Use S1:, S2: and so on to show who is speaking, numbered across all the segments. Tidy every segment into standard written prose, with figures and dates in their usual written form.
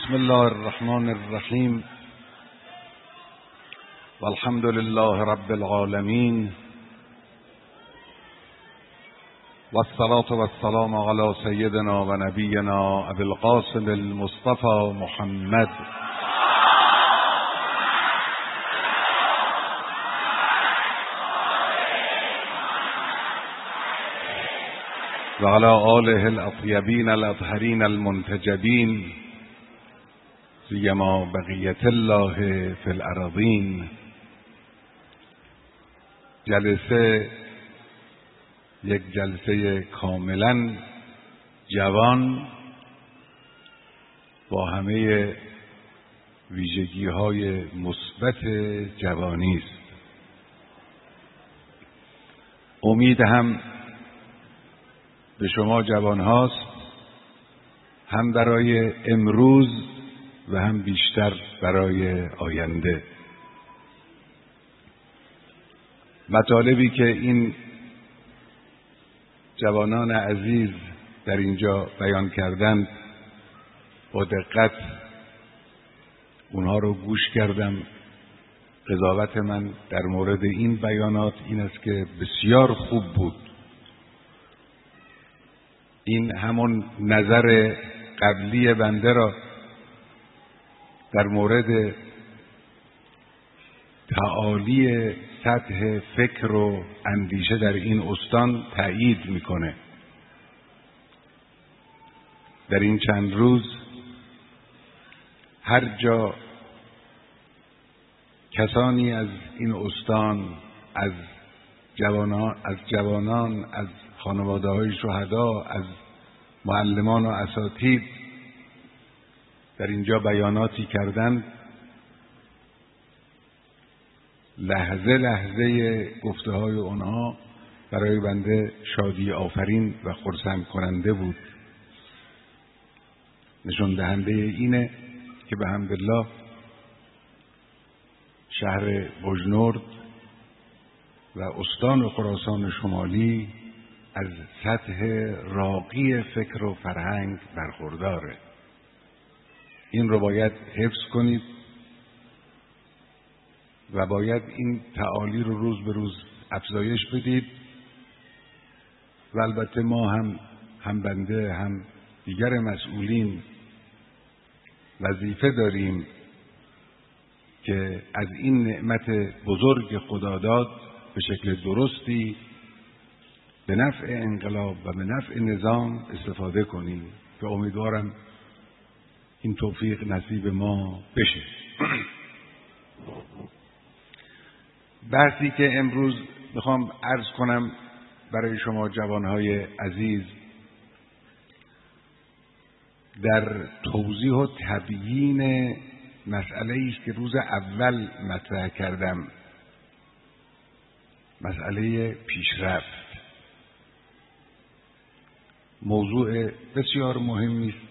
S1: بسم الله الرحمن الرحیم والحمد لله رب العالمین والصلاة والسلام علی سیدنا و نبینا ابی القاسم المصطفى محمد و علی آله الاطیبین الاطهرین المنتجبین سیما بقیت الله فی الارضین. جلسه یک جلسه کاملا جوان با همه ویژگی‌های مثبت جوانی است. امید هم به شما جوان هاست، هم برای امروز و هم بیشتر برای آینده. مطالبی که این جوانان عزیز در اینجا بیان کردند با دقت اونها رو گوش کردم. قضاوت من در مورد این بیانات این است که بسیار خوب بود. این همون نظر قبلی بنده را در مورد تعالی سطح فکر و اندیشه در این استان تأیید میکنه. در این چند روز هر جا کسانی از این استان، از جوانان، از خانواده‌های شهدا، از معلمان و اساتید در اینجا بیاناتی کردند، لحظه لحظه گفته های اونها برای بنده شادی آفرین و خرسند کننده بود. نشون دهنده اینه که به حمدالله شهر بجنورد و استان خراسان شمالی از سطح راقی فکر و فرهنگ برخورداره. این رو باید حفظ کنید و باید این تعالی رو روز به روز افزایش بدید و البته ما هم بنده هم دیگر مسئولین وظیفه داریم که از این نعمت بزرگ خدا داد به شکل درستی به نفع انقلاب و به نفع نظام استفاده کنیم که امیدوارم این توفیق نصیب ما بشه. بحثی که امروز میخوام عرض کنم برای شما جوانهای عزیز در توضیح و تبیین مسئله‌ای است که روز اول مطرح کردم، مسئله پیشرفت. موضوع بسیار مهمی است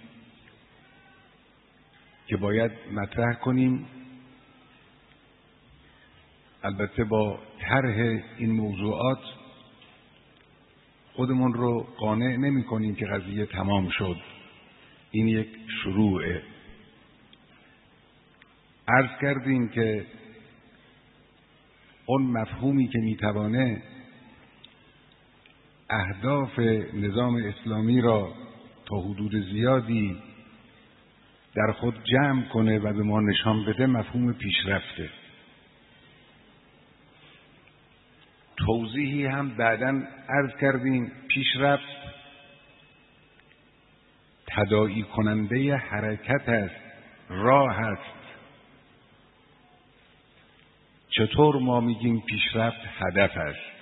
S1: که باید مطرح کنیم. البته با طرح این موضوعات خودمون رو قانع نمی کنیم که قضیه تمام شد. این یک شروعه. عرض کردیم که اون مفهومی که میتوانه اهداف نظام اسلامی را تا حدود زیادی در خود جمع کنه و به ما نشان بده مفهوم پیشرفته. توضیحی هم بعداً عرض کردیم. پیشرفت تداعی کننده حرکت است، راه است. چطور ما میگیم پیشرفت هدف است؟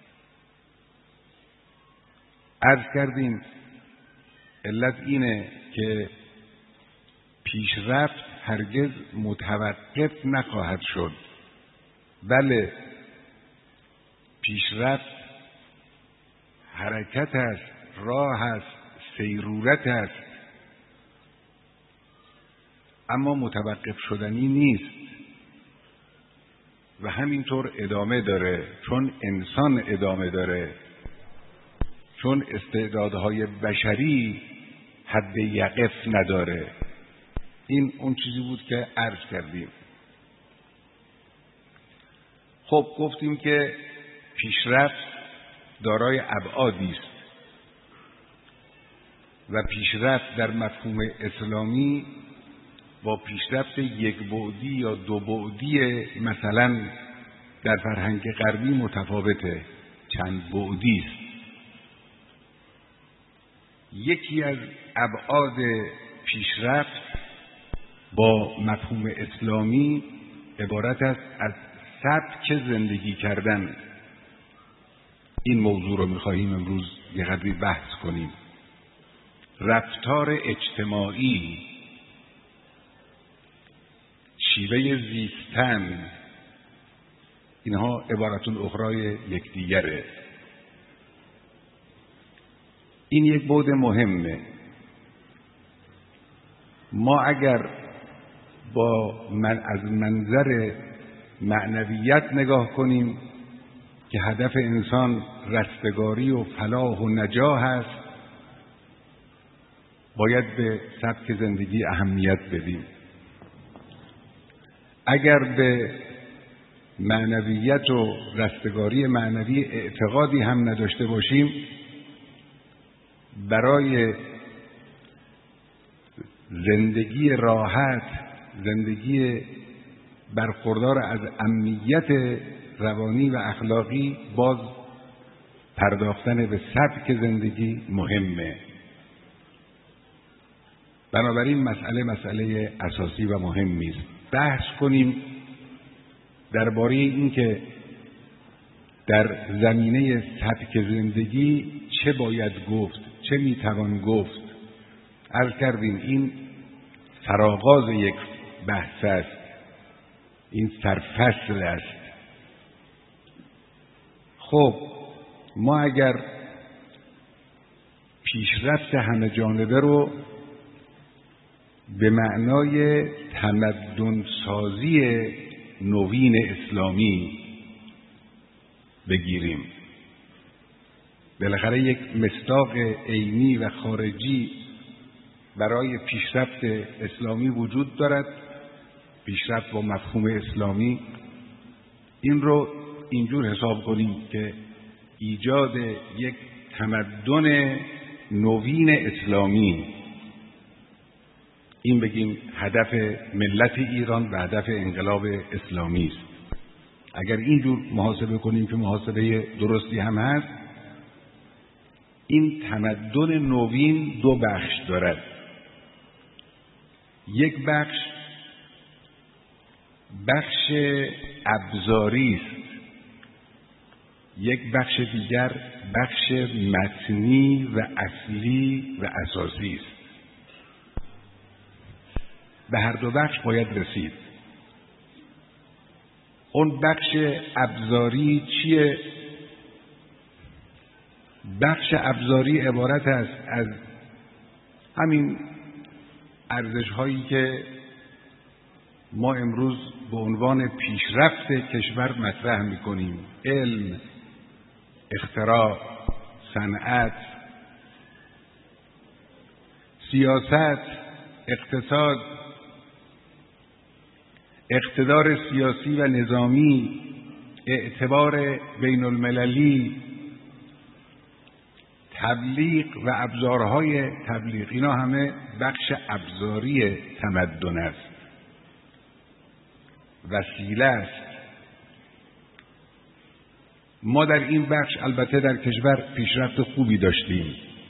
S1: عرض کردیم علت اینه که پیشرفت هرگز متوقف نخواهد شد. بله، پیشرفت حرکت است، راه است، سیرورت است، اما متوقف شدنی نیست و همینطور ادامه داره. چون انسان ادامه داره، چون استعدادهای بشری حد یقف نداره. این اون چیزی بود که عرض کردیم. خب گفتیم که پیشرفت دارای ابعادی است و پیشرفت در مفهوم اسلامی با پیشرفت یک بعدی یا دو بعدی مثلا در فرهنگ غربی متفاوته، چند بعدی است. یکی از ابعاد پیشرفت با مفهوم اسلامی عبارت است از سبک زندگی کردن. این موضوع رو می‌خواهیم امروز یه قدری بحث کنیم. رفتار اجتماعی، شیوه زیستن، اینها عبارتون اخرای یکدیگره. این یک بعد مهمه. ما اگر از منظر معنویت نگاه کنیم که هدف انسان رستگاری و فلاح و نجاح است، باید به سبک زندگی اهمیت بدیم. اگر به معنویت و رستگاری معنوی اعتقادی هم نداشته باشیم، برای زندگی راحت، زندگی برخوردار از امنیت روانی و اخلاقی، باز پرداختن به سبک زندگی مهمه. بنابراین مسئله اساسی و مهمی است. بحث کنیم درباره این که در زمینه سبک زندگی چه باید گفت، چه میتوان گفت. عرض کردیم این سرآغاز یک بحث است، این سرفصل است. خب ما اگر پیشرفت همه جانبه رو به معنای تمدن سازی نوین اسلامی بگیریم، بالاخره یک مصداق عینی و خارجی برای پیشرفت اسلامی وجود دارد. پیشرفت با مفهوم اسلامی، این رو اینجور حساب کنیم که ایجاد یک تمدن نوین اسلامی، این بگیم هدف ملت ایران و هدف انقلاب اسلامی است. اگر اینجور محاسبه کنیم که محاسبه درستی هم هست، این تمدن نوین دو بخش دارد. یک بخش ابزاری است، یک بخش دیگر بخش متنی و اصلی و اساسی است. به هر دو بخش باید رسید. اون بخش ابزاری چیه؟ بخش ابزاری عبارت است از همین ارزش هایی که ما امروز به عنوان پیشرفت کشور مطرح میکنیم: علم، اختراع، صنعت، سیاست، اقتصاد، اقتدار سیاسی و نظامی، اعتبار بین المللی، تبلیغ و ابزارهای تبلیغ. اینا همه بخش ابزاری تمدن است، وسیله است. ما در این بخش البته در کشور پیشرفت خوبی داشتیم،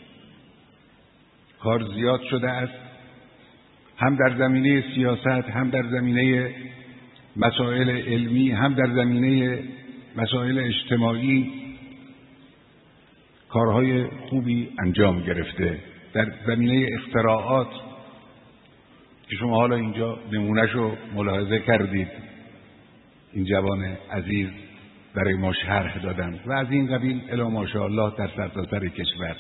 S1: کار زیاد شده است، هم در زمینه سیاست، هم در زمینه مسائل علمی، هم در زمینه مسائل اجتماعی کارهای خوبی انجام گرفته. در زمینه اختراعات که شما حالا اینجا نمونهشو ملاحظه کردید، این جوان عزیز برای ما شرح دادن و از این قبیل الی ماشاءالله در سرتاسر کشور.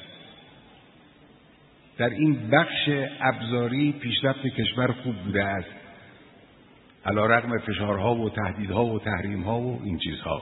S1: در این بخش ابزاری پیشرفت کشور خوب بوده است، علی رغم فشارها و تهدیدها و تحریمها و این چیزها.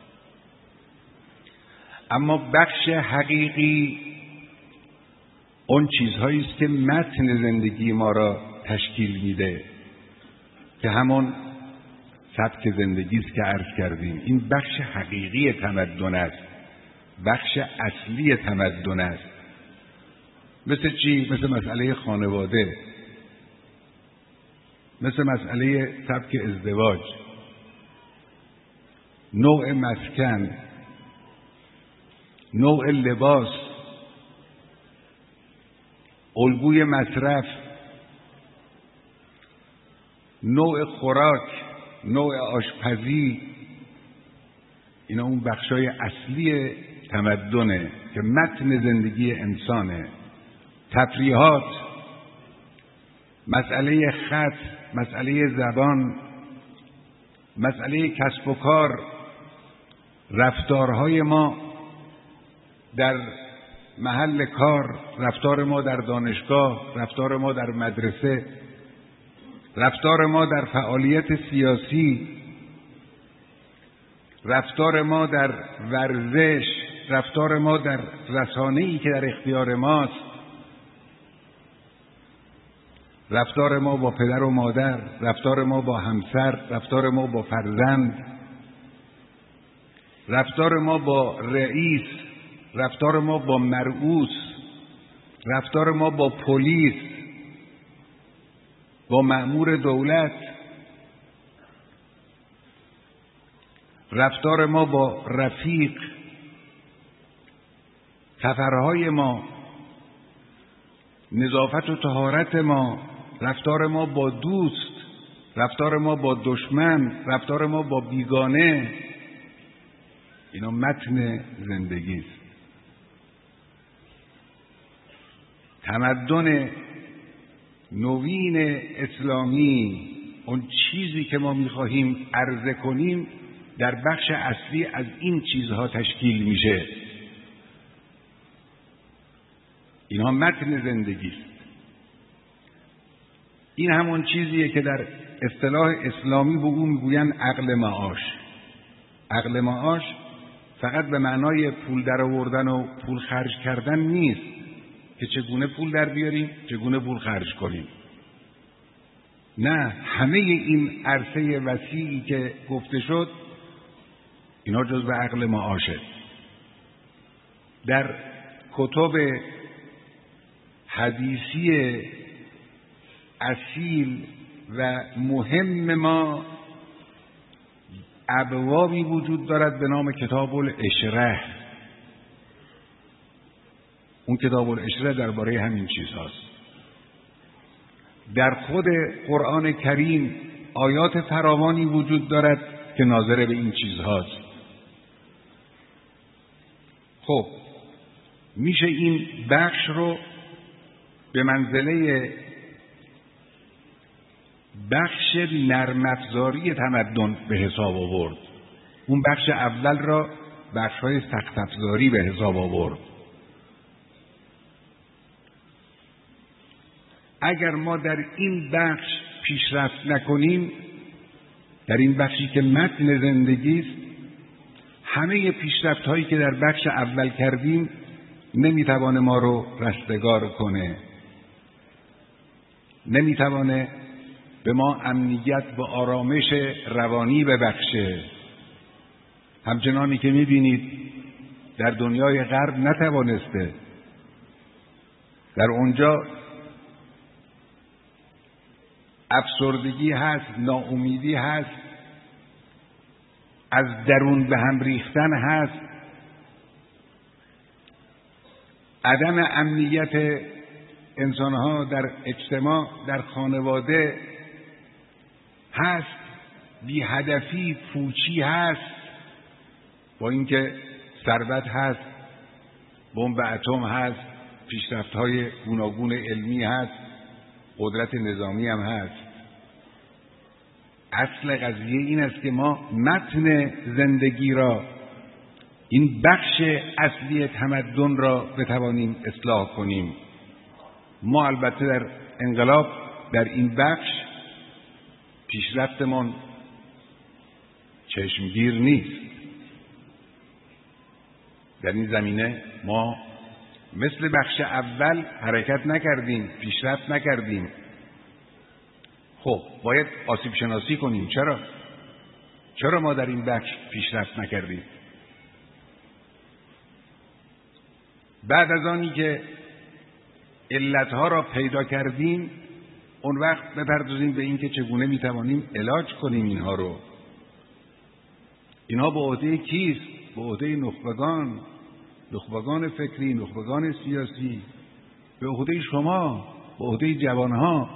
S1: اما بخش حقیقی اون چیزهایی است که متن زندگی ما را تشکیل میده که همون سبک زندگی است که عرض کردیم. این بخش حقیقی تمدن است، بخش اصلی تمدن است. مثل چی؟ مثل مسئله خانواده، مثل مسئله سبک ازدواج، نوع مسکن، نوع لباس، الگوی مصرف، نوع خوراک، نوع آشپزی. اینا اون بخشای اصلی تمدنه که متن زندگی انسانه. تفریحات، مسئله خط، مسئله زبان، مسئله کسب و کار، رفتارهای ما در محل کار، رفتار ما در دانشگاه، رفتار ما در مدرسه، رفتار ما در فعالیت سیاسی، رفتار ما در ورزش، رفتار ما در رسانه‌ای که در اختیار ماست، رفتار ما با پدر و مادر، رفتار ما با همسر، رفتار ما با فرزند، رفتار ما با رئیس، رفتار ما با مرئوس، رفتار ما با پلیس، با مأمور دولت، رفتار ما با رفیق، سفرهای ما، نظافت و طهارت ما، رفتار ما با دوست، رفتار ما با دشمن، رفتار ما با بیگانه. اینا متن زندگی است. تمدن نوین اسلامی، اون چیزی که ما می‌خواهیم عرضه کنیم، در بخش اصلی از این چیزها تشکیل میشه. اینها متن زندگی است. این همون چیزیه که در اصطلاح اسلامی به اون میگوین عقل معاش. عقل معاش فقط به معنای پول در آوردن و پول خرج کردن نیست که چگونه پول در بیاریم، چگونه پول خرج کنیم. نه، همه این عرصه وسیعی که گفته شد اینا جزو عقل معاشه. در کتب حدیثی اصیل و مهم ما ابوابی وجود دارد به نام کتاب العشره. اون کتاب العشره درباره همین چیز هاست. در خود قرآن کریم آیات فراوانی وجود دارد که ناظر به این چیز هاست. خب میشه این بخش رو به منزله بخش نرم افزاری تمدن به حساب آورد. اون بخش اول را بخش‌های سخت افزاری به حساب آورد. اگر ما در این بخش پیشرفت نکنیم، در این بخشی که متن زندگی است، همه پیشرفت‌هایی که در بخش اول کردیم نمیتوانه ما رو رستگار کنه، نمیتوانه به ما امنیت و آرامش روانی ببخشه. همچنانی که میبینید در دنیای غرب نتوانسته. در اونجا افسردگی هست، ناامیدی هست، از درون به هم ریختن هست، عدم امنیت انسانها در اجتماع، در خانواده هست، بی هدفی، پوچی هست، با اینکه ثروت هست، بمب اتم هست، پیشرفت‌های گوناگون علمی هست، قدرت نظامی هم هست. اصل قضیه این است که ما متن زندگی را، این بخش اصلی تمدن را بتوانیم اصلاح کنیم. ما البته در انقلاب در این بخش پیشرفتمان چشمگیر نیست. در این زمینه ما مثل بخش اول حرکت نکردیم، پیشرفت نکردیم. خب باید آسیب شناسی کنیم. چرا ما در این بخش پیشرفت نکردیم؟ بعد از آنی که علتها را پیدا کردیم، اون وقت بپردازیم به این که چگونه میتوانیم علاج کنیم اینها رو. اینها به عهده کیست؟ به عهده نخبگان فکری، نخبگان سیاسی، به عهده شما، به عهده جوانها.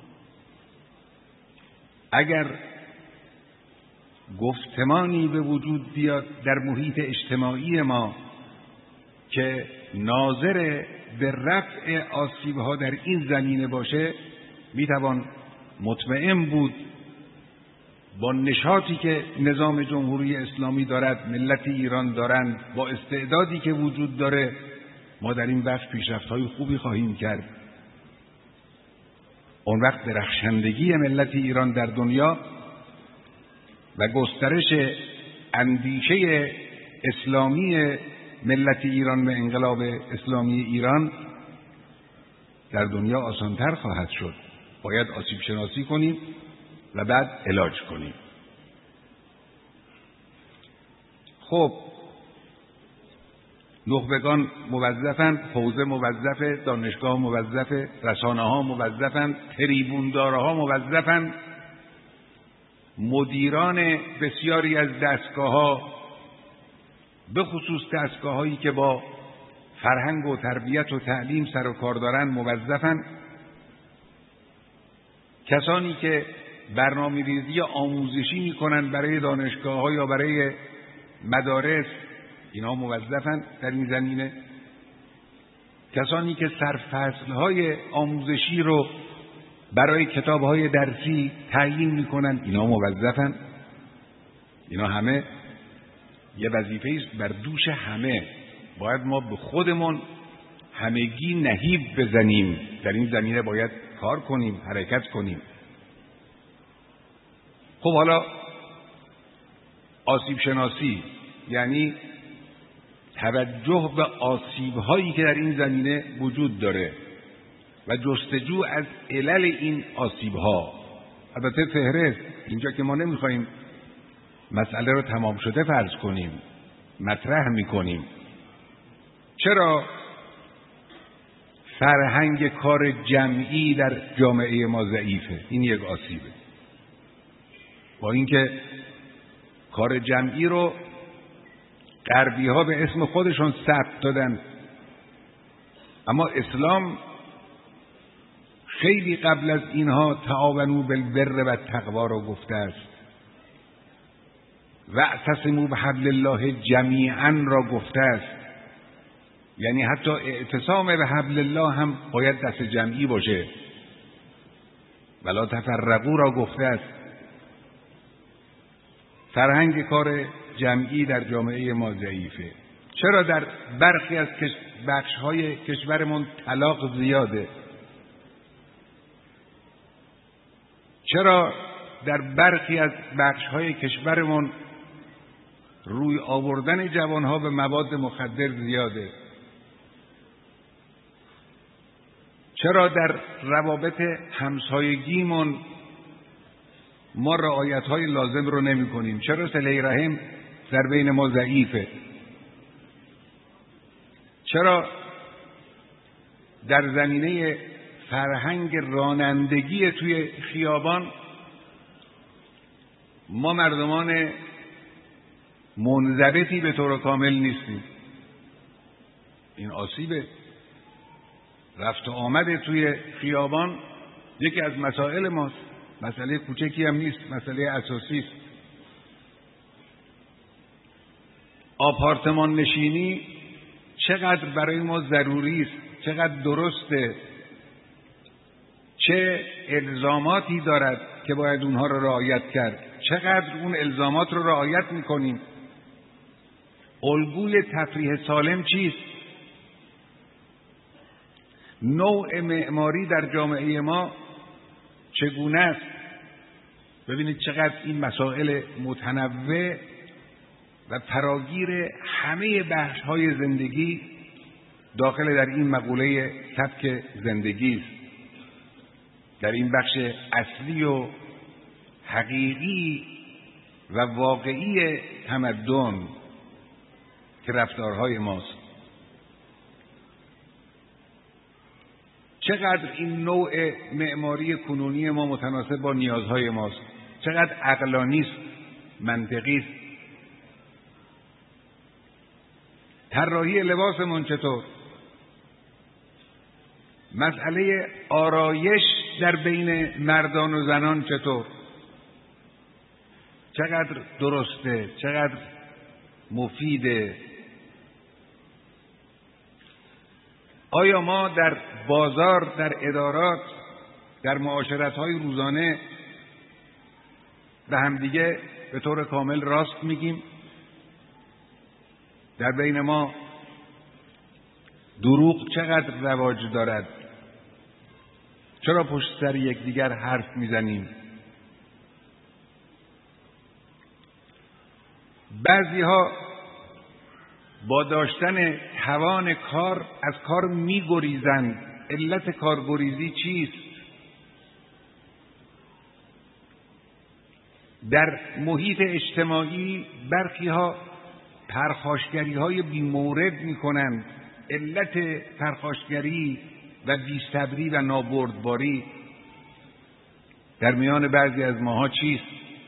S1: اگر گفتمانی به وجود بیاد در محیط اجتماعی ما که ناظر به رفع آسیب‌ها در این زمینه باشه، میتوان مطمئن بود با نشاطی که نظام جمهوری اسلامی دارد، ملت ایران دارند، با استعدادی که وجود داره، ما در این بخش پیشرفت‌های خوبی خواهیم کرد. اون وقت درخشندگی ملت ایران در دنیا و گسترش اندیشه اسلامی ملت ایران و انقلاب اسلامی ایران در دنیا آسانتر خواهد شد. باید آسیب شناسی کنیم و بعد علاج کنیم. خب نخبگان موظفند، حوزه موظفه، دانشگاه موظفه، رسانه‌ها موظفند، تریبوندارها موظفند، مدیران بسیاری از دستگاه‌ها، به خصوص دستگاه‌هایی که با فرهنگ و تربیت و تعلیم سر و کار دارند موظفند. کسانی که برنامه‌ریزی آموزشی می‌کنند برای دانشگاه‌ها یا برای مدارس، اینا موظفند در این زمینه. کسانی که سرفصل‌های آموزشی رو برای کتاب‌های درسی تعیین می‌کنند، اینا موظفند. اینا همه یه وظیفه است بر دوش همه. باید ما به خودمون همگی نهیب بزنیم، در این زمینه باید کار کنیم، حرکت کنیم. خب حالا آسیب شناسی یعنی توجه به آسیب‌هایی که در این زمینه وجود داره و جستجو از علل این آسیب‌ها. البته فهرست، اینجا که ما نمی‌خوایم مسئله رو تمام شده فرض کنیم، مطرح می‌کنیم. چرا فرهنگ کار جمعی در جامعه ما ضعیفه؟ این یک آسیبه. با اینکه کار جمعی رو غربی‌ها به اسم خودشون ثبت دادن، اما اسلام خیلی قبل از اینها تعاونوا بالبر و التقوا رو گفته است، واعتصموا بحبل الله جمیعا را گفته است. یعنی حتی اعتصام به حبل الله هم باید دست جمعی باشه. ولا تفرقوا را گفته است. فرهنگ کار جمعی در جامعه ما ضعیفه. چرا در برخی از بخش‌های کشورمون طلاق زیاده؟ چرا در برخی از بخش‌های کشورمون روی آوردن جوانها به مواد مخدر زیاده؟ چرا در روابط همسایگیمون ما رعایت‌های لازم رو نمی‌کنیم؟ چرا صله رحم در بین ما ضعیفه؟ چرا در زمینه فرهنگ رانندگی توی خیابان ما مردمان منضبطی به طور کامل نیستیم؟ این آسیبه. رفت و آمد توی خیابان یکی از مسائل ماست. مسئله کوچکی هم نیست، مسئله اساسی است. آپارتمان نشینی چقدر برای ما ضروری است، چقدر درسته، چه الزاماتی دارد که باید اونها رو رعایت کرد، چقدر اون الزامات رو رعایت میکنیم. الگوی تفریح سالم چیست؟ نوع معماری در جامعه ما چگونه است؟ ببینید چقدر این مسائل متنوع و فراگیر همه بخش‌های زندگی داخل در این مقوله سبک زندگی است. در این بخش اصلی و حقیقی و واقعی تمدن که رفتارهای ماست. چقدر این نوع معماری کنونی ما متناسب با نیازهای ماست، چقدر عقلانی است، منطقی است. طراحی لباسمون چطور؟ مسئله آرایش در بین مردان و زنان چطور؟ چقدر درسته، چقدر مفیده؟ آیا ما در بازار، در ادارات، در معاشرت‌های روزانه به همدیگه به طور کامل راست میگیم؟ در بین ما دروغ چقدر رواج دارد؟ چرا پشت سر یکدیگر حرف میزنیم؟ بعضی‌ها با داشتن توان کار از کار می‌گریزند. علت کارگریزی چیست؟ در محیط اجتماعی برخی‌ها پرخاشگری‌های بی‌مورد می‌کنند. علت پرخاشگری و بی‌صبری و نابردباری در میان بعضی از ماها چیست؟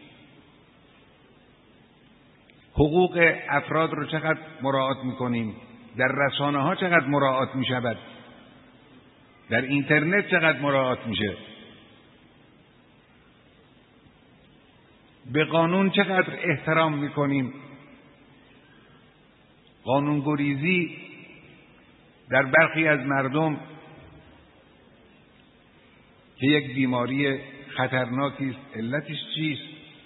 S1: حقوق افراد رو چقدر مراعات می‌کنیم؟ در رسانه‌ها چقدر مراعات می‌شود؟ در اینترنت چقدر مراعات میشه؟ به قانون چقدر احترام می‌کنیم؟ قانون‌گریزی در برخی از مردم که یک بیماری خطرناکی است، علتش چیست؟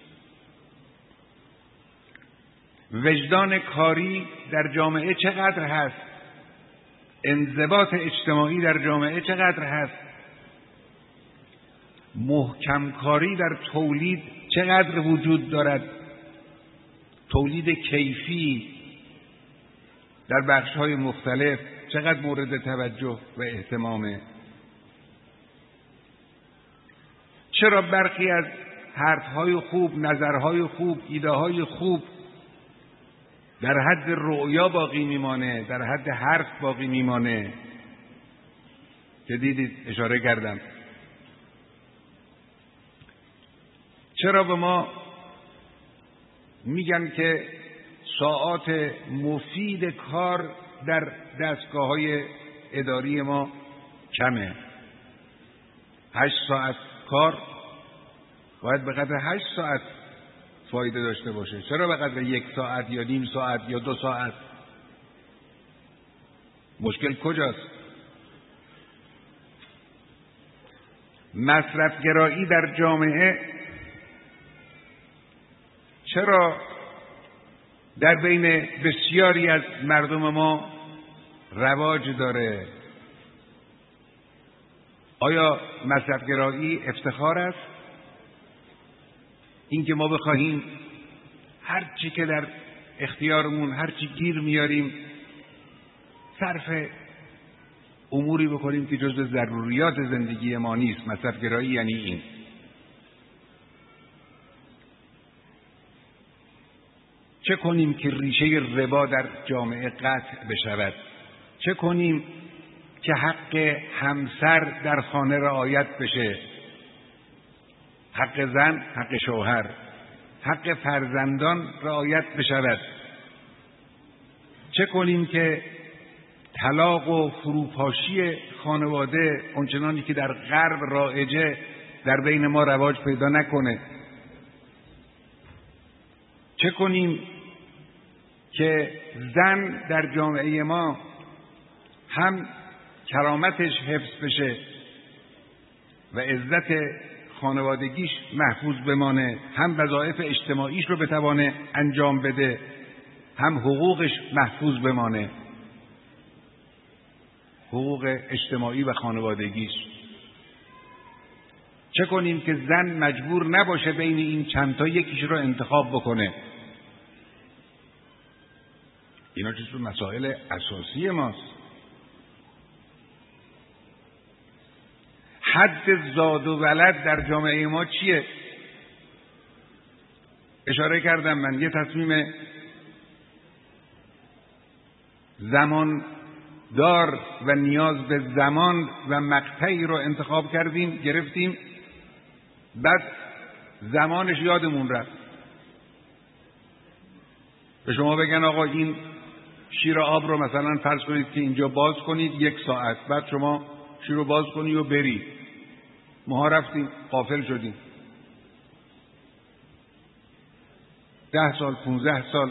S1: وجدان کاری در جامعه چقدر هست؟ انضباط اجتماعی در جامعه چقدر هست؟ محکم کاری در تولید چقدر وجود دارد؟ تولید کیفی در بخش‌های مختلف چقدر مورد توجه و اهتمامه؟ چرا برخی از حرف‌های خوب، نظرهای خوب، ایده‌های خوب در حد رؤیا باقی میمانه، در حد حرف باقی میمانه؟ که دیدید اشاره کردم. چرا به ما میگن که ساعات مفید کار در دستگاه‌های اداری ما کمه؟ 8 ساعت کار باید به قدر 8 ساعت فایده داشته باشه. چرا به قدر 1 ساعت یا نیم ساعت یا 2 ساعت؟ مشکل کجاست؟ مصرفگرایی در جامعه چرا در بین بسیاری از مردم ما رواج داره؟ آیا مصرفگرایی افتخار است؟ اینکه ما بخواهیم هر چی که در اختیارمون، هر چی گیر میاریم، صرف اموری بکنیم که جزء ضروریات زندگی ما نیست. مصرفگرایی یعنی این. چه کنیم که ریشه ربا در جامعه قطع بشود؟ چه کنیم که حق همسر در خانه رعایت بشه؟ حق زن، حق شوهر، حق فرزندان رعایت بشود؟ چه کنیم که طلاق و فروپاشی خانواده اونچنانی که در غرب رایجه در بین ما رواج پیدا نکنه؟ چه کنیم که زن در جامعه ما هم کرامتش حفظ بشه و عزت خانوادگیش محفوظ بمانه، هم وظایف اجتماعیش رو بتوانه انجام بده، هم حقوقش محفوظ بمانه، حقوق اجتماعی و خانوادگیش؟ چه کنیم که زن مجبور نباشه بین این چند تا یکیش رو انتخاب بکنه؟ اینا جزو مسائل اساسی ماست. حد زاد و ولد در جامعه ما چیه؟ اشاره کردم من یه تصمیم زمان دار و نیاز به زمان و مقطعی رو انتخاب کردیم، گرفتیم، بعد زمانش یادمون رفت. به شما بگن آقا این شیر آب رو مثلا فرض کنید که اینجا باز کنید 1 ساعت، بعد شما شیر رو باز کنید و برید. ما رفتیم غافل شدیم. 10 سال 15 سال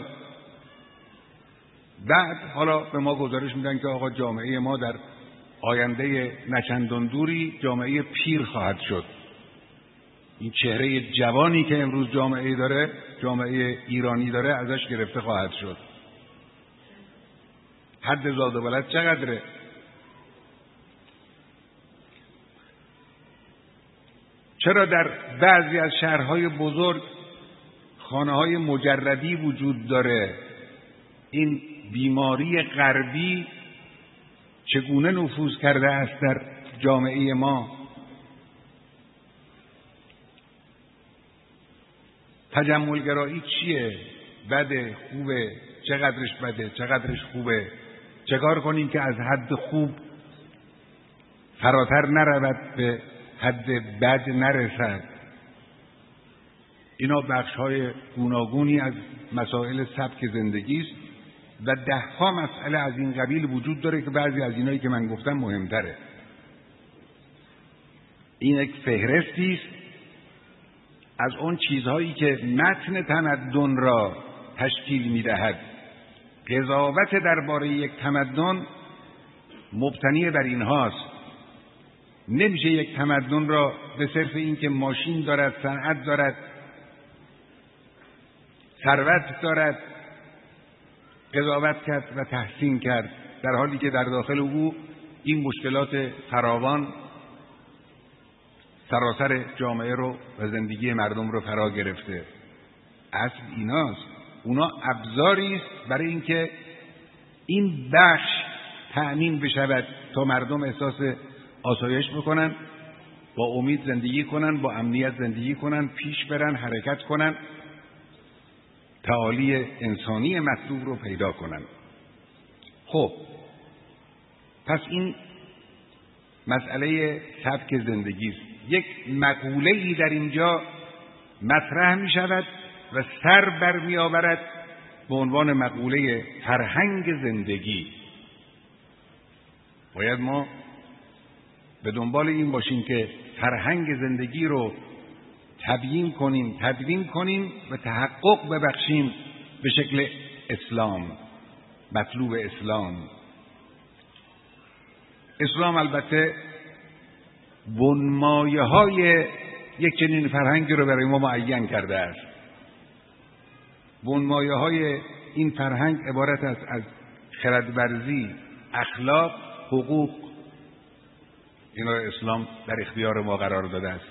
S1: بعد حالا به ما گزارش میدن که آقا جامعه ما در آینده نچندان دوری جامعه پیر خواهد شد. این چهره جوانی که امروز جامعه ایرانی داره ازش گرفته خواهد شد. حد زاد و ولد چقدره؟ چرا در بعضی از شهرهای بزرگ خانه‌های مجردی وجود داره؟ این بیماری غربی چگونه نفوذ کرده است در جامعه ما؟ تجملگرایی چیه؟ بده، خوبه، چقدرش بده، چقدرش خوبه؟ چکار کنیم که از حد خوب فراتر نرود، به حد بد نرسد؟ اینا بخش‌های گوناگونی از مسائل سبک زندگی است و 10 مسئله از این قبیل وجود داره که بعضی از اینایی که من گفتم مهمتره. این یک فهرستی است از اون چیزهایی که متن تمدن را تشکیل می‌دهد. قضاوت درباره یک تمدن مبتنی بر اینهاست. نمیشه یک تمدن را به صرف اینکه ماشین دارد، صنعت دارد، ثروت دارد قضاوت کرد و تحسین کرد، در حالی که در داخل او این مشکلات فراوان سراسر جامعه رو و زندگی مردم رو فرا گرفته. اصل ایناست. اونا ابزاری است برای اینکه این بخش تأمین بشود تا مردم احساس آسایش بکنن، با امید زندگی کنن، با امنیت زندگی کنن، پیش برن، حرکت کنن، تعالی انسانی مطلوب رو پیدا کنن. خب پس این مسئله سبک زندگی است. یک مقوله‌ای در اینجا مطرح می شود و سر بر می آورد به عنوان مقوله فرهنگ زندگی. باید ما به دنبال این باشیم که فرهنگ زندگی رو تدوین کنیم و تحقق ببخشیم به شکل اسلام، مطلوب اسلام. اسلام البته بنمایه‌های یک چنین فرهنگی رو برای ما معین کرده است. بنمایه‌های این فرهنگ عبارت است از خردورزی، اخلاق، حقوق. اینا رو اسلام در اختیار ما قرار داده است.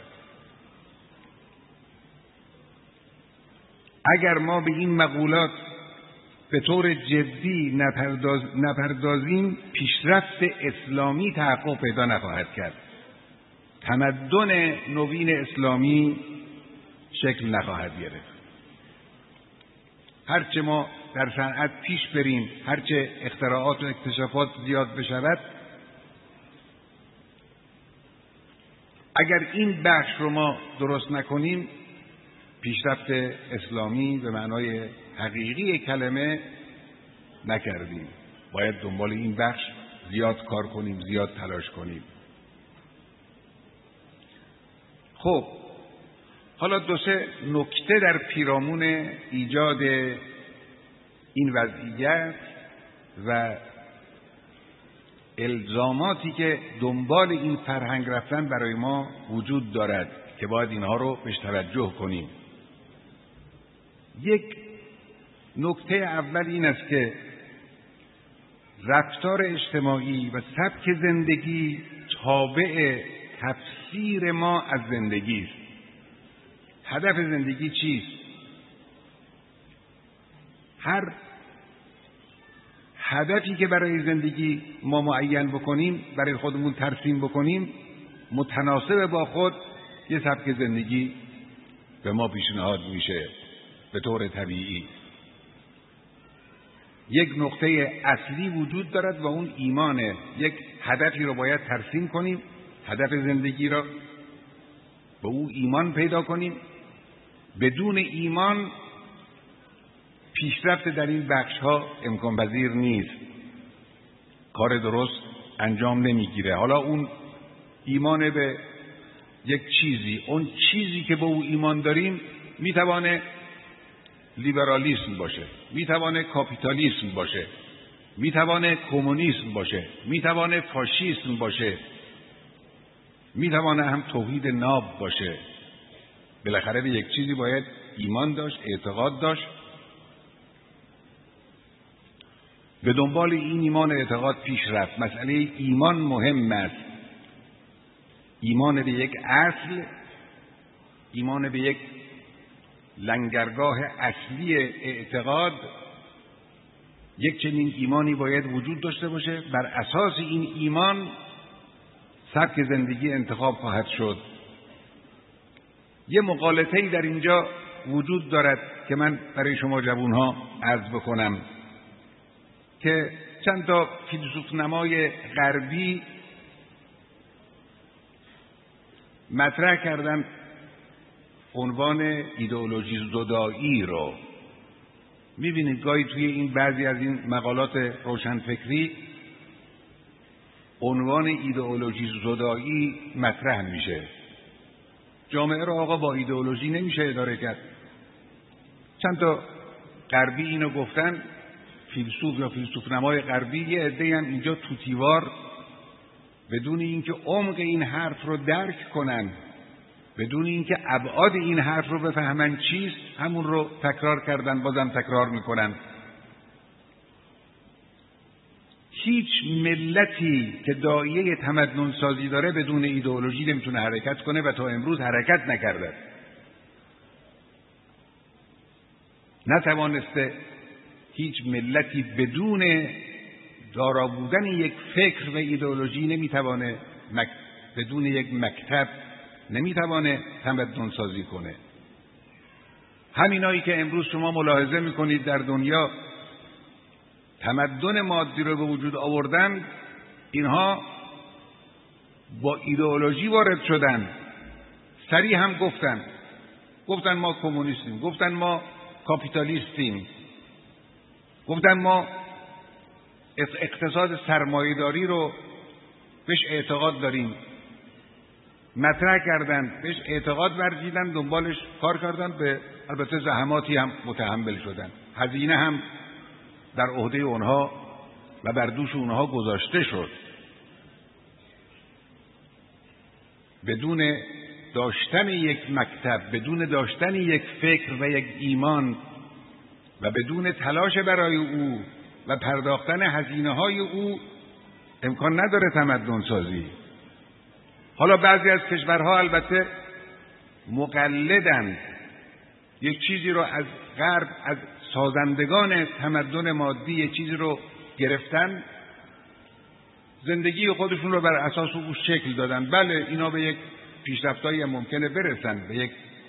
S1: اگر ما به این مقولات به طور جدی نپردازیم، پیشرفت اسلامی تحقق پیدا نخواهد کرد. تمدن نوین اسلامی شکل نخواهد گرفت. هرچه ما در صنعت پیش بریم، هرچه اختراعات و اکتشافات زیاد بشود، اگر این بخش رو ما درست نکنیم، پیشرفت اسلامی به معنای حقیقی کلمه نکردیم. باید دنبال این بخش زیاد کار کنیم، زیاد تلاش کنیم. خب حالا 2-3 نکته در پیرامون ایجاد این وضعیت و الزاماتی که دنبال این فرهنگ رفتن برای ما وجود دارد که باید اینها رو بهش توجه کنیم. یک نکته اول این است که رفتار اجتماعی و سبک زندگی تابع تفسیر ما از زندگی است. هدف زندگی چیست؟ هر هدفی که برای زندگی ما معین بکنیم، برای خودمون ترسیم بکنیم، متناسب با خود یه سبک زندگی به ما پیشنهاد میشه به طور طبیعی. یک نقطه اصلی وجود دارد و اون ایمانه. یک هدفی رو باید ترسیم کنیم، هدف زندگی را به او ایمان پیدا کنیم. بدون ایمان پیشرفت در این بخش‌ها امکان پذیر نیست، کار درست انجام نمیگیره. حالا اون ایمان به یک چیزی، اون چیزی که به او ایمان داریم میتوانه لیبرالیسم باشه، میتوانه کاپیتالیسم باشه، میتوانه کمونیسم باشه، میتوانه فاشیسم باشه، میتوانه هم توحید ناب باشه. بالاخره به یک چیزی باید ایمان داشت، اعتقاد داشت. به دنبال این ایمان و اعتقاد پیش رفت. مسئله ایمان مهم است. ایمان به یک اصل، ایمان به یک لنگرگاه اصلی اعتقاد. یک چنین ایمانی باید وجود داشته باشه. بر اساس این ایمان سبک زندگی انتخاب خواهد شد. یه مغالطه‌ای در اینجا وجود دارد که من برای شما جوانها عرض بکنم که چند تا فیلسوف نمای غربی مطرح کردن عنوان ایدئولوژی زدایی رو. میبینید گاهی توی این بعضی از این مقالات روشنفکری عنوان ایدئولوژی زدایی مطرح میشه. جامعه رو آقا با ایدئولوژی نمیشه اداره کرد. چند تا غربی اینو گفتن، فیلسوف یا فیلسوف نمای غربی. یه عده‌ای هم اینجا توتیوار بدون اینکه عمق این حرف رو درک کنن، بدون اینکه ابعاد این حرف رو بفهمن چیست، همون رو تکرار کردن، بازم تکرار میکنن. هیچ ملتی که داعیه تمدن سازی داره بدون ایدئولوژی نمیتونه حرکت کنه و تا امروز حرکت نکرده. نتوانسته هیچ ملتی بدون دارا بودن یک فکر و ایدئولوژی نمیتوانه، بدون یک مکتب نمیتوانه تمدن سازی کنه. همینایی که امروز شما ملاحظه میکنید در دنیا تمدن مادی رو به وجود آوردن، اینها با ایدئولوژی وارد شدن. صریح هم گفتن ما کمونیستیم، گفتن ما کاپیتالیستیم، گفتن ما اقتصاد سرمایه‌داری رو بهش اعتقاد داریم. مطرح کردن، بهش اعتقاد ورزیدن، دنبالش کار کردن، به البته زحماتی هم متحمل شدن، هزینه هم در عهده اونها و بر دوش اونها گذاشته شد. بدون داشتن یک مکتب، بدون داشتن یک فکر و یک ایمان و بدون تلاش برای او و پرداختن هزینه‌های او امکان نداره تمدن سازی. حالا بعضی از کشورها البته مقلدند، یک چیزی رو از غرب، از سازندگان تمدن مادی یک چیزی رو گرفتن، زندگی خودشون رو بر اساس او شکل دادن. بله اینا به یک پیشرفت‌های ممکنه برسن، به یک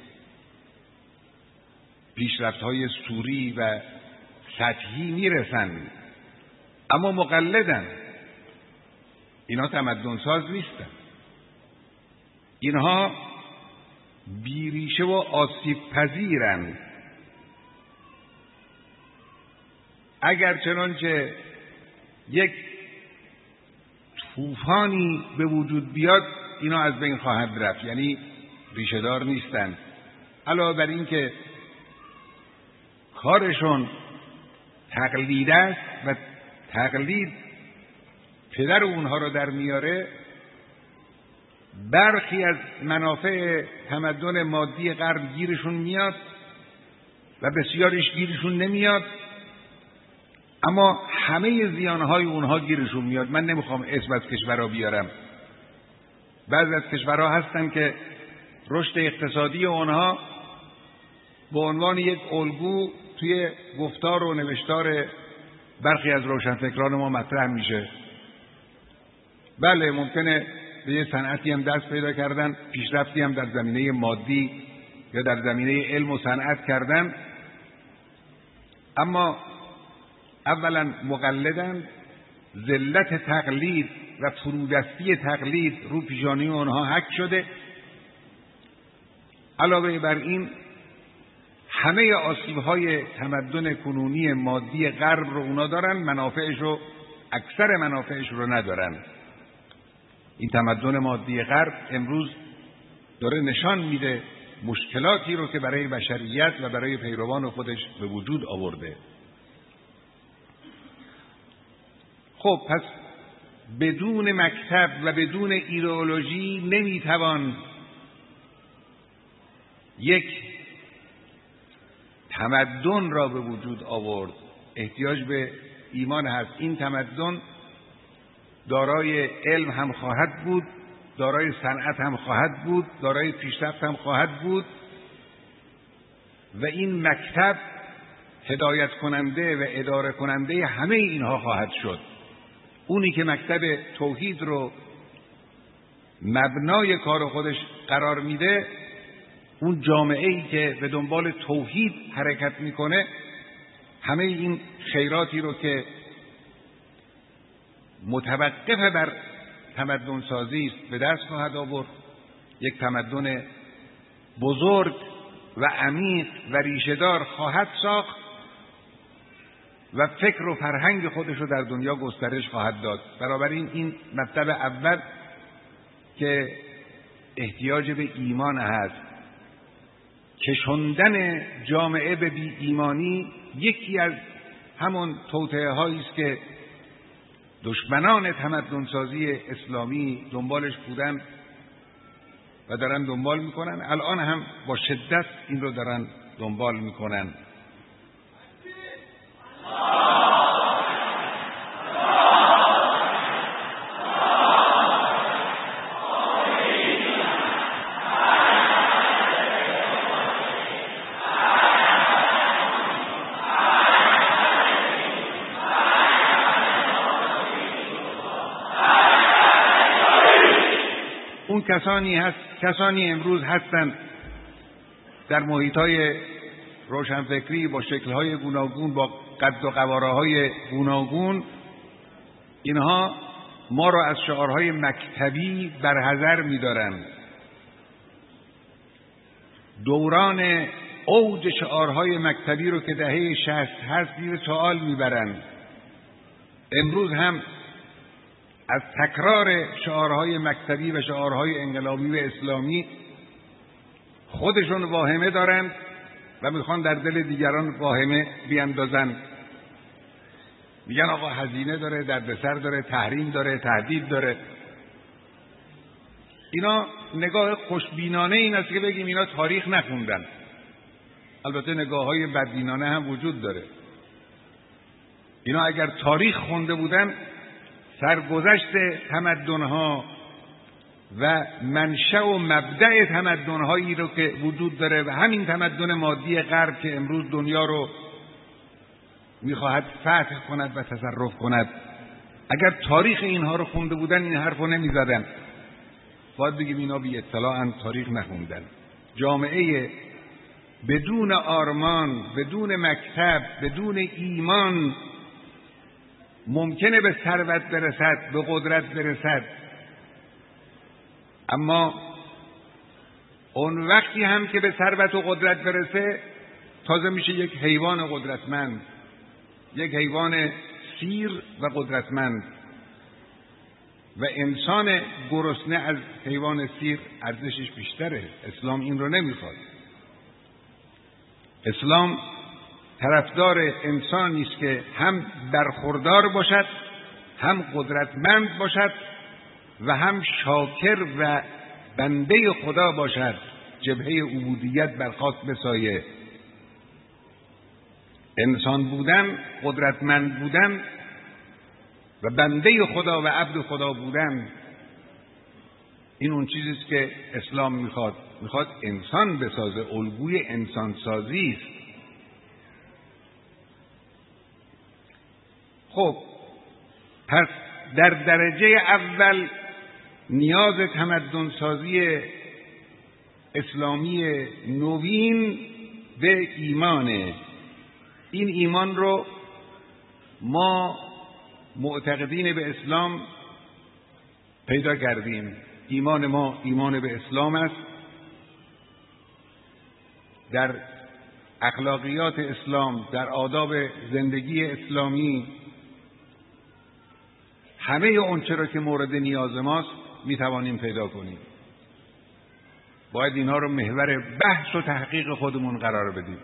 S1: پیشرفت‌های سوری و سطحی میرسن، اما مقلدن. اینا تمدن ساز نیستن. اینها بیریشه و آسیب پذیرن. اگر چنانچه یک طوفانی به وجود بیاد اینا از بین خواهد رفت، یعنی ریشه دار نیستن. علاوه بر این که کارشون تقلید است و تقلید پدر اونها رو در میاره، برخی از منافع تمدن مادی غرب گیرشون میاد و بسیاریش گیرشون نمیاد، اما همه زیانهای اونها گیرشون میاد. من نمیخوام اسم از کشورها بیارم. بعضی از کشورها هستن که رشد اقتصادی اونها به عنوان یک الگو توی گفتار و نوشتار برخی از روشنفکران ما مطرح میشه. بله ممکنه به یه صنعتی هم دست پیدا کردن، پیشرفتی هم در زمینه مادی یا در زمینه علم و صنعت کردن، اما اولا مقلدن، ذلت تقلید و فرودستی تقلید رو پیشانی اونها حک شده. علاوه بر این همه آسیب‌های تمدن کنونی مادی غرب رو اونا دارن، منافعش رو، اکثر منافعش رو ندارن. این تمدن مادی غرب امروز داره نشان میده مشکلاتی رو که برای بشریت و برای پیروان خودش به وجود آورده. خب پس بدون مکتب و بدون ایدئولوژی نمیتوان یک تمدن را به وجود آورد. احتیاج به ایمان هست. این تمدن دارای علم هم خواهد بود، دارای صنعت هم خواهد بود، دارای پیشرفت هم خواهد بود و این مکتب هدایت کننده و اداره کننده همه اینها خواهد شد. اونی که مکتب توحید رو مبنای کار خودش قرار میده، اون جامعه‌ای که به دنبال توحید حرکت میکنه، همه این خیراتی رو که متوقف بر تمدن سازی است به دست خواهد آورد. یک تمدن بزرگ و عمیق و ریشه‌دار خواهد ساخت و فکر و فرهنگ خودش رو در دنیا گسترش خواهد داد. بنابراین این مطلب اول که احتیاج به ایمان هست. کشوندن جامعه به بی ایمانی یکی از همون توطئه هایی است که دشمنان تمدن سازی اسلامی دنبالش بودن و دارن دنبال میکنن. الان هم با شدت این رو دارن دنبال میکنن. اون کسانی امروز هستند در محیط‌های روشنفکری با شکل‌های گوناگون، با قد و قواره‌های گوناگون، اینها ما را از شعارهای مکتبی برحذر می‌دارند. دوران اوج شعارهای مکتبی رو که دهه 60 هست زیر سوال می‌برند. امروز هم از تکرار شعارهای مکتبی و شعارهای انقلابی و اسلامی خودشون واهمه دارند و میخوان در دل دیگران واهمه بیندازن. میگن آقا هزینه داره، دردسر داره، تحریم داره، تهدید داره. اینا نگاه خوشبینانه این است که بگیم اینا تاریخ نخوندن. البته نگاه‌های بدبینانه هم وجود داره. اینا اگر تاریخ خونده بودن، سرگذشت تمدن‌ها و منشأ و مبدأ تمدن‌هایی رو که وجود داره و همین تمدن مادی غرب که امروز دنیا رو می‌خواهد فتح کند و تصرف کند، اگر تاریخ اینها رو خونده بودن این حرف رو نمی‌زدن. باید بگیم اینا بی اطلاعاً، تاریخ نخوندن. جامعه بدون آرمان، بدون مکتب، بدون ایمان ممکنه به ثروت برسد، به قدرت برسد، اما اون وقتی هم که به ثروت و قدرت برسه تازه میشه یک حیوان قدرتمند، یک حیوان سیر و قدرتمند. و انسان گرسنه از حیوان سیر ارزشش بیشتره. اسلام این رو نمیخواد. اسلام طرفدار انسانی است که هم برخوردار باشد، هم قدرتمند باشد و هم شاکر و بنده خدا باشد. جبهه عبودیت بر خاک بسایه. انسان بودن، قدرتمند بودن و بنده خدا و عبد خدا بودن، این اون چیزی است که اسلام میخواد. میخواد انسان بسازه، الگوی انسان سازی است. خب پس در درجه اول نیاز تمدن سازی اسلامی نوین به ایمانه. این ایمان رو ما معتقدین به اسلام پیدا کردیم. ایمان ما ایمان به اسلام است. در اخلاقیات اسلام، در آداب زندگی اسلامی، همه اون چرا که مورد نیاز ماست میتوانیم پیدا کنیم. باید اینها رو محور بحث و تحقیق خودمون قرار بدیم.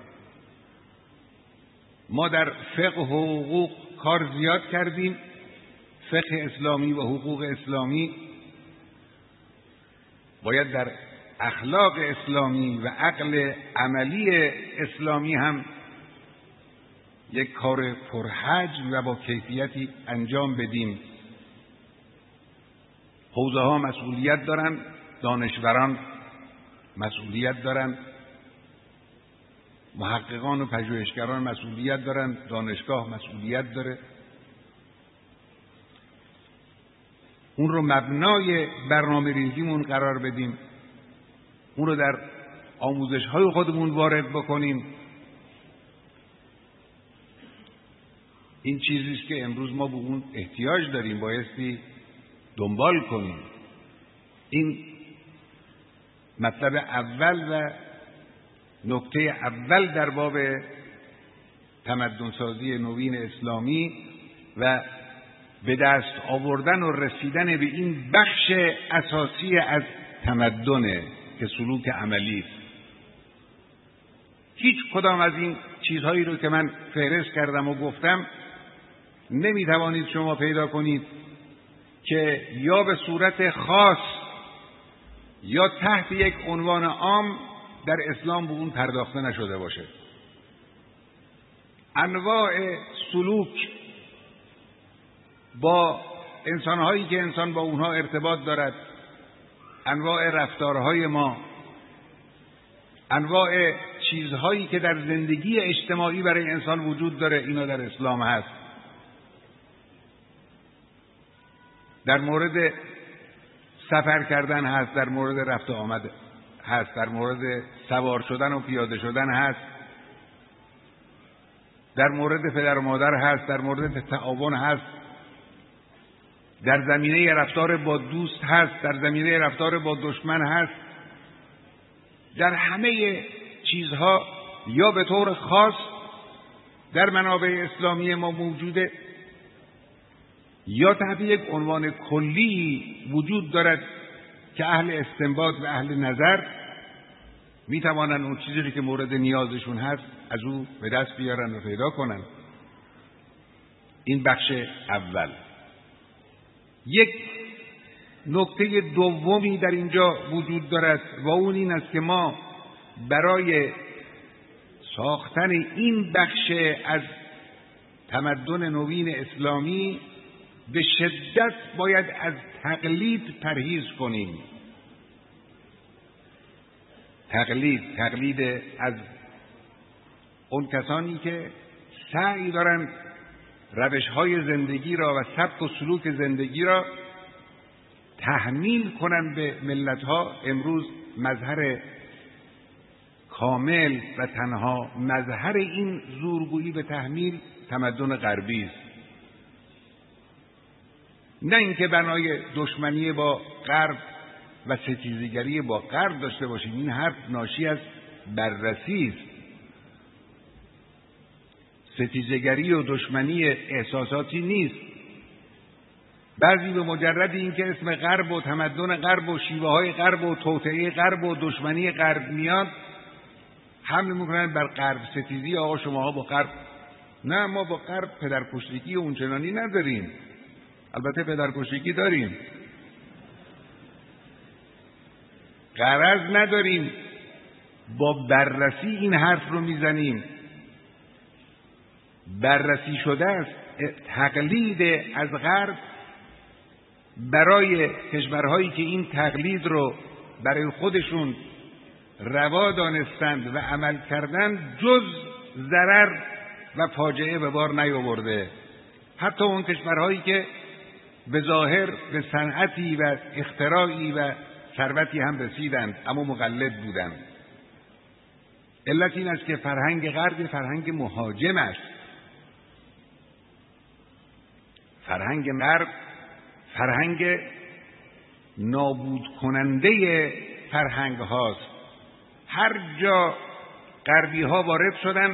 S1: ما در فقه و حقوق کار زیاد کردیم، فقه اسلامی و حقوق اسلامی. باید در اخلاق اسلامی و عقل عملی اسلامی هم یک کار پرحجم و با کیفیتی انجام بدیم. حوزه ها مسئولیت دارن، دانشوران مسئولیت دارن، محققان و پژوهشگران مسئولیت دارن، دانشگاه مسئولیت داره. اون رو مبنای برنامه ریزیمون قرار بدیم، اون رو در آموزش های خودمون وارد بکنیم. این چیزی است که امروز ما به اون احتیاج داریم، بایستی دنبال کنیم. این مطلب اول و نکته اول در باب تمدن‌سازی نوین اسلامی و به دست آوردن و رسیدن به این بخش اساسی از تمدن که سلوک عملی است. هیچ کدام از این چیزهایی رو که من فهرست کردم و گفتم نمیتوانید شما پیدا کنید که یا به صورت خاص یا تحت یک عنوان عام در اسلام به اون پرداخته نشده باشه. انواع سلوک با انسانهایی که انسان با اونها ارتباط دارد، انواع رفتارهای ما، انواع چیزهایی که در زندگی اجتماعی برای انسان وجود داره، اینا در اسلام هست. در مورد سفر کردن هست، در مورد رفت و آمد هست، در مورد سوار شدن و پیاده شدن هست، در مورد پدر و مادر هست، در مورد تعاون هست، در زمینه رفتار با دوست هست، در زمینه رفتار با دشمن هست. در همه چیزها یا به طور خاص در منابع اسلامی ما موجوده یا تحت یک عنوان کلی وجود دارد که اهل استنباط و اهل نظر میتوانند اون چیزی که مورد نیازشون هست از او به دست بیارن و پیدا کنن. این بخش اول. یک نکته دومی در اینجا وجود دارد و اون این است که ما برای ساختن این بخش از تمدن نوین اسلامی به شدت باید از تقلید پرهیز کنیم. تقلید از اون کسانی که سعی دارن روش‌های زندگی را و سبک و سلوک زندگی را تحمیل کنن به ملت‌ها. امروز مظهر کامل و تنها مظهر این زورگویی به تحمیل تمدن غربی است. نه اینکه بنای دشمنی با غرب و ستیزگری با غرب داشته باشیم، این حرف ناشی از بررسی است. ستیزگری و دشمنی احساساتی نیست. بعضی به مجرد اینکه اسم غرب و تمدن غرب و شیوه های غرب و توطئه غرب و دشمنی غرب میاد، حمله میکنن بر غرب ستیزی. آقا شماها با غرب. نه، ما با غرب پدرکشتگی اونچنانی نداریم. البته پدرکشتگی داریم، غرض نداریم. با بررسی این حرف رو میزنیم. بررسی شده است. تقلید از غرب برای کشورهایی که این تقلید رو برای خودشون روا دانستند و عمل کردند جز ضرر و فاجعه به بار نیاورده. حتی اون کشورهایی که به ظاهر به صنعتی و اختراعی و ثروتی هم رسیدند، اما مقلد بودند. علت این است که فرهنگ غرب فرهنگ مهاجم است. فرهنگ غرب فرهنگ نابود کننده فرهنگ هاست. هر جا غربی ها وارد شدن،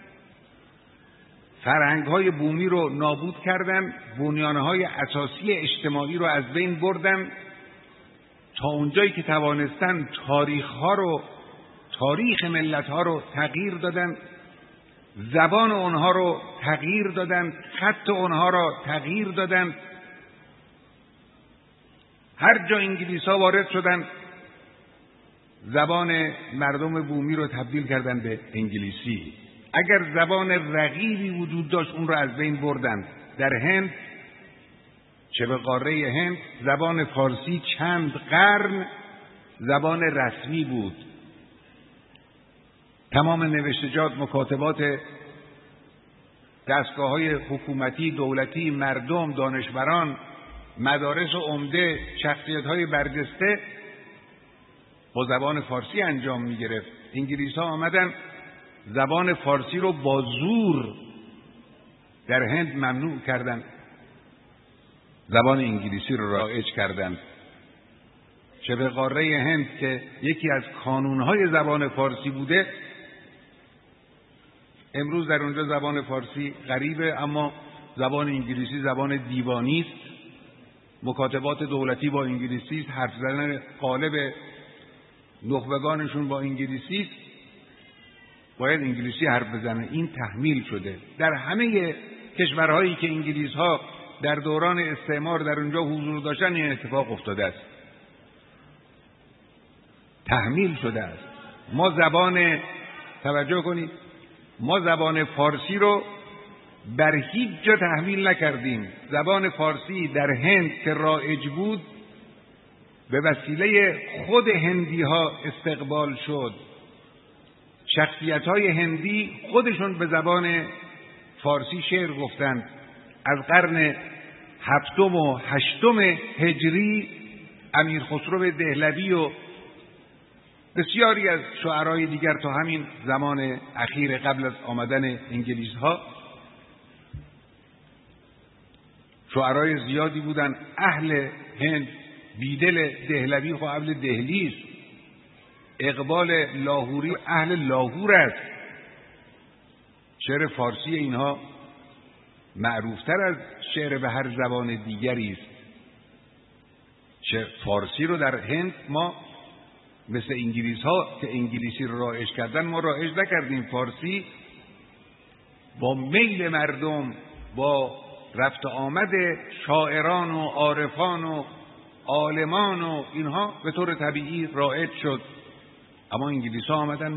S1: فرهنگ های بومی رو نابود کردن، بنیانه های اساسی اجتماعی رو از بین بردن، تا اونجایی که توانستن تاریخ ملت ها رو تغییر دادن، زبان اونها رو تغییر دادن، خط اونها رو تغییر دادن. هر جا انگلیس ها وارد شدن، زبان مردم بومی رو تبدیل کردن به انگلیسی. اگر زبان رقیبی وجود داشت اون رو از بین بردن. در هند، چه به قاره هند، زبان فارسی چند قرن زبان رسمی بود. تمام نوشتجات، مکاتبات دستگاه‌های حکومتی، دولتی، مردم، دانشوران، مدارس عمده، شخصیت‌های برجسته با زبان فارسی انجام می‌گرفت. انگلیس‌ها آمدن زبان فارسی رو با زور در هند ممنوع کردند، زبان انگلیسی رو رایج کردند. شبه قاره هند که یکی از کانونهای زبان فارسی بوده، امروز در اونجا زبان فارسی غریبه، اما زبان انگلیسی زبان دیوانی است. مکاتبات دولتی با انگلیسی است، حرف زدن غالب نخبگانشون با انگلیسی است، باید انگلیسی حرف بزنن. این تحمیل شده در همه کشورهایی که انگلیس‌ها در دوران استعمار در اونجا حضور داشتن. این اتفاق افتاده است، تحمیل شده است. توجه کنید، ما زبان فارسی رو بر هیچ جا تحمیل نکردیم. زبان فارسی در هند که رایج بود، به وسیله خود هندی ها استقبال شد. شخصیت-های هندی خودشون به زبان فارسی شعر گفتند. از قرن 7 و 8 هجری امیر خسرو دهلوی و بسیاری از شعرای دیگر تا همین زمان اخیر قبل از آمدن انگلیس ها شعرای زیادی بودن. اهل هند، بیدل دهلوی خب اهل دهلی است، اقبال لاهوری اهل لاهور است. شعر فارسی اینها معروفتر از شعر به هر زبان دیگری است. شعر فارسی رو در هند ما مثل انگلیس ها که انگلیسی رو رایج کردن، ما رایج نکردیم. فارسی با میل مردم، با رفت آمد شاعران و عارفان و عالمان و اینها به طور طبیعی رایج شد. اما انگلیس ها آمدن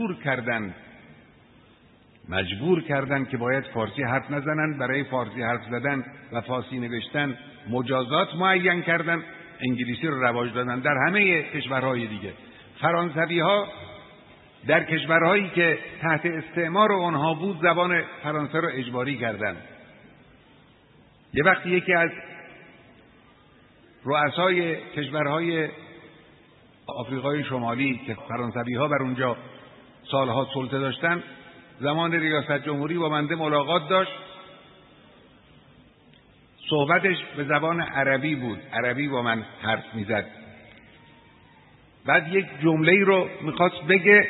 S1: مجبور کردن که باید فارسی حرف نزنن. برای فارسی حرف زدن و فارسی نوشتن مجازات معین کردن، انگلیسی رو رواج دادن. در همه کشورهای دیگه فرانسوی ها در کشورهایی که تحت استعمار آنها بود زبان فرانسه رو اجباری کردن. یه وقتی یکی از رؤسای کشورهای آفریقای شمالی که فرانسوی ها بر اونجا سالها سلطه داشتن، زمان ریاست جمهوری با بنده ملاقات داشت. صحبتش به زبان عربی بود، عربی با من حرف میزد. بعد یک جمله‌ای رو میخواست بگه،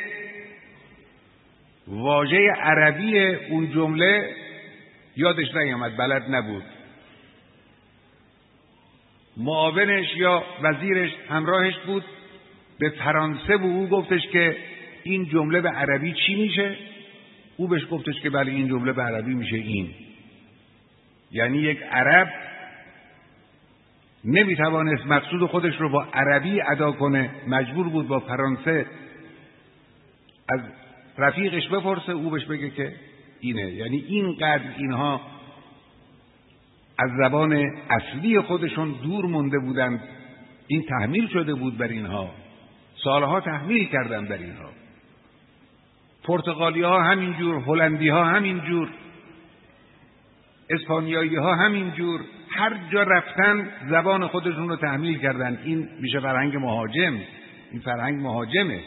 S1: واژه عربی اون جمله یادش نیامد، بلد نبود. معاونش یا وزیرش همراهش بود، به فرانسه به او گفتش که این جمله به عربی چی میشه؟ او بهش گفتش که بله این جمله به عربی میشه این. یعنی یک عرب نمیتوانست مقصود خودش رو با عربی ادا کنه، مجبور بود با فرانسه از رفیقش بپرسه، او بهش بگه که اینه. یعنی اینقدر اینها از زبان اصلی خودشون دور مونده بودند. این تحمیل شده بود بر اینها، سالها تحمیل کردن بر اینها. پرتغالی ها همینجور، هلندی ها همینجور، اسپانیایی ها همینجور. هر جا رفتن زبان خودشون رو تحمیل کردن. این میشه فرهنگ مهاجم. این فرهنگ مهاجمه.